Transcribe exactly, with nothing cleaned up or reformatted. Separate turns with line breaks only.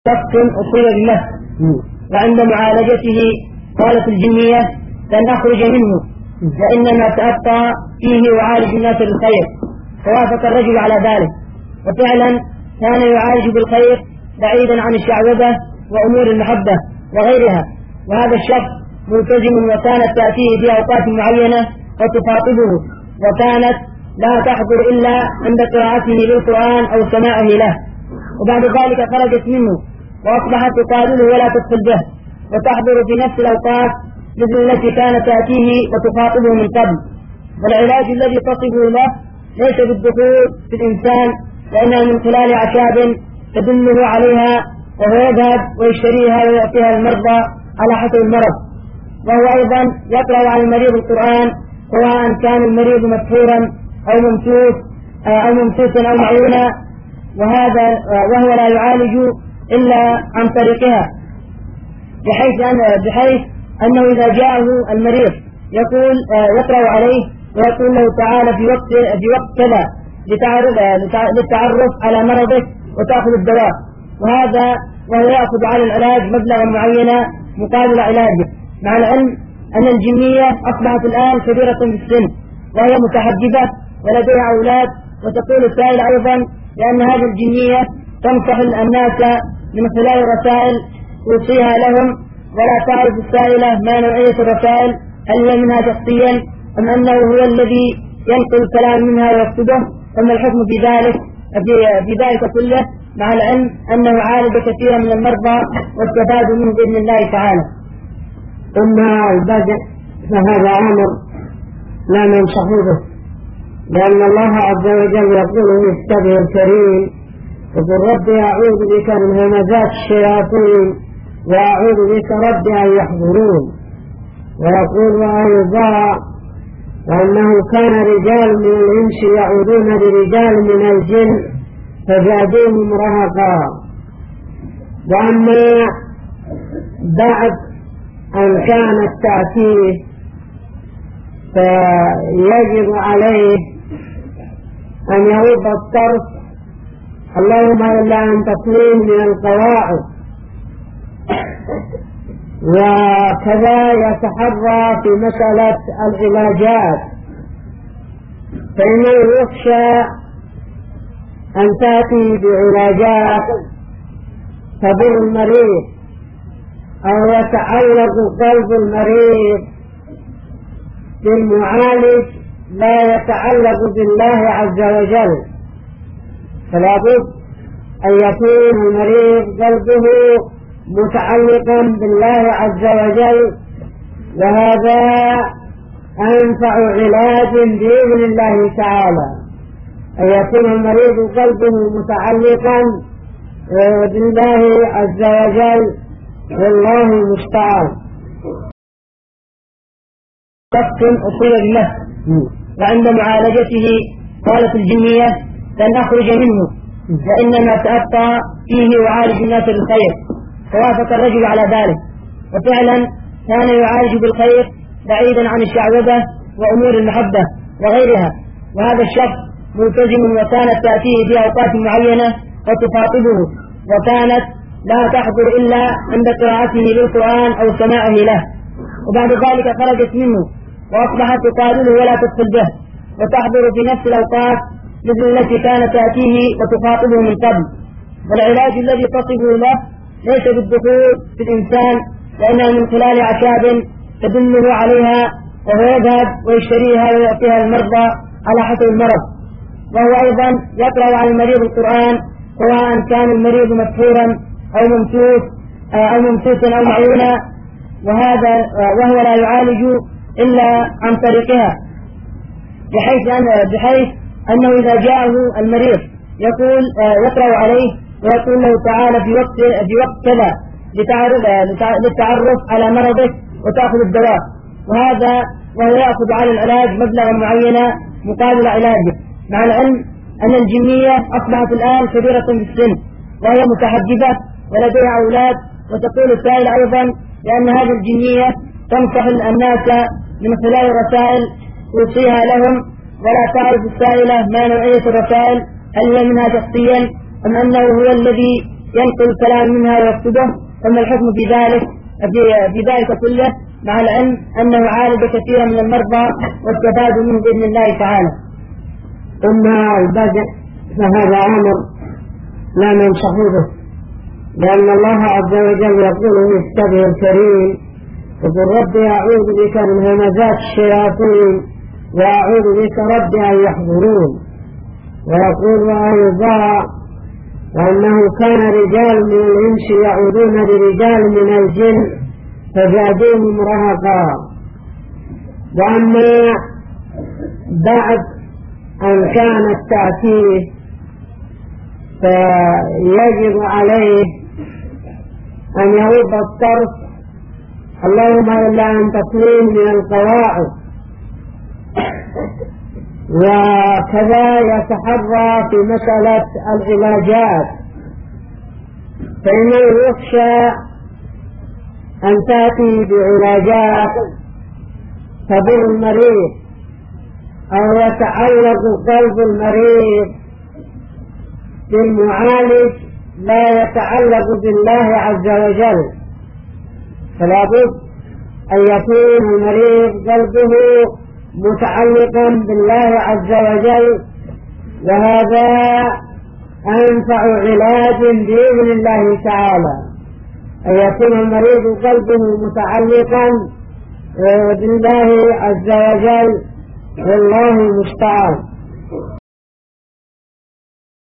شخص أصيب بمس وعند معالجته قالت الجنية لن أخرج منه وإنما سأبقى فيه وأعالج الناس بالخير، فوافق الرجل على ذلك، وفعلا كان يعالج بالخير بعيدا عن الشعوذة وأمور المحبة وغيرها. وهذا الشخص ملتزم، وكانت تأتيه في أوقات معينة وتخاطبه، وكانت لا تحضر إلا عند قراءته للقرآن أو سماعه له، وبعد ذلك خرجت منه وأصبحت تقابله ولا تدخل به، وتحضر في نفس الأوقات مثل التي كانت تأتيه وتخاطبه من قبل. والعلاج الذي تصفه له ليس بالدخول في الإنسان، لأنه من خلال أعشاب تدله عليها، وهو يذهب ويشتريها ويعطيها المرضى على حسب المرض. وهو أيضا يقرأ على المريض القرآن، سواء كان المريض مسحورا أو ممسوس أو ممسوسا أو معيونا، وهذا وهو لا يعالج إلا عن طريقها، بحيث أن بحيث أنه إذا جاءه المريض يقول يقرأ عليه ويقول له تعالى في وقت في وقت كذا للتعرف على مرضك وتأخذ الدواء، وهذا وهو يأخذ على العلاج مبلغا معينا مقابل علاجه، مع العلم أن الجنية أصبحت الآن كبيرة في السن وهي متحجبة ولديها أولاد، وتقول السائل أيضا لأن هذه الجنية تنصح الناس من خلال رسائل توصيها لهم، ولا تعرف السائلة ما نوعية الرسائل، هل هي منها شخصيا أم أنه هو الذي ينقل الكلام منها ويكتبه، ثم الحكم في ذلك في ذلك كله، مع العلم أنه عالج كثيرا من المرضى واستفادوا منه بإذن الله تعالى.
أما البدء فهذا أمر لا ننصح به، لأن الله عز وجل يقول في كتابه الكريم: يقول ربي أعوذ بك من همزات الشياطين وأعوذ بك ربي أن يحضرون. ويقول أيضا: وأنه كان رجال من الإنس يعوذون برجال من الجن فزادوهم رهقا. وأما بعد أن كانت تأتيه فيجب عليه أن يرد الطرف، اللهم إلا أن تكون من القواعد، وكذا يتحرى في مسألة العلاجات، فإنه يخشى أن تأتي بعلاجات تضر المريض أو يتعلق قلب المريض بالمعالج لا يتعلق بالله عز وجل، فلا بد أن يكون المريض قلبه متعلقا بالله عز وجل، وهذا أنفع علاج بإذن الله تعالى، أن يكون المريض قلبه متعلقا بالله عز وجل، والله المستعان.
شخص أصيب بمس وعند معالجته قالت الجنية لن أخرج منه وإنما سأبقى فيه وأعالج الناس بالخير، فوافق الرجل على ذلك، وفعلا كان يعالج بالخير بعيدا عن الشعوذة وأمور المحبة وغيرها. وهذا الشخص ملتزم، وكانت تأتيه في أوقات معينة وتخاطبه، وكانت لا تحضر إلا عند قراءته للقرآن أو سماعه له، وبعد ذلك خرجت منه وأصبحت تقابله ولا تدخل به، وتحضر في نفس الأوقات مثل التي كانت تأتيه وتخاطبه من قبل. والعلاج الذي تصفه له ليس بالدخول في الإنسان، لأنه من خلال أعشاب تدله عليها، وهو يذهب ويشتريها ويعطيها المرضى على حسب المرض. وهو أيضا يقرأ على المريض القرآن، سواء كان المريض مسحورا أو ممسوس أو ممسوسا أو معيونا، وهذا وهو لا يعالج إلا عن طريقها، بحيث أن بحيث أنه إذا جاءه المريض يقول يقرأ عليه ويقول له تعالى في وقت في وقت كذا للتعرف على مرضك وتأخذ الدواء، وهذا وهو يأخذ على العلاج مبلغا معينا مقابل علاجه، مع العلم أن الجنية أصبحت الآن كبيرة في السن وهي متحجبة ولديها أولاد، وتقول السائل أيضا لأن هذه الجنية تنصح الناس من خلال رسائل توصيها لهم، ولا تعرف السائلة ما نوعية الرسائل، هل هي منها شخصيا أم أنه هو الذي ينقل الكلام منها ويكتبه، ثم الحكم في ذلك في ذلك كله، مع العلم أنه عالج كثيرا من المرضى واستفادوا منه بإذن الله تعالى.
أما البدء فهذا أمر لا ننصح به، لأن الله عز وجل يقول في كتابه الكريم: وقل رب أعوذ بك من همزات الشياطين وأعوذ بك رب أن يحضرون. ويقول أيضا: وأنه كان رجال من الإنس يعودون برجال من الجن فزادوهم رهقا. وأما بعد أن كان التأكيد فيجب عليه أن يرد الطرف، اللهم إلا أن تكون من القواعد، وكذا يتحرى في مسألة العلاجات، فإنه يخشى أن تأتي بعلاجات تضر المريض أو يتعلق قلب المريض بالمعالج لا يتعلق بالله عز وجل، فلا بد أن يكون المريض قلبه متعلقا بالله عز وجل، وهذا أنفع علاج بإذن الله تعالى، أن يكون المريض قلبه متعلقا بالله عز وجل، والله المستعان.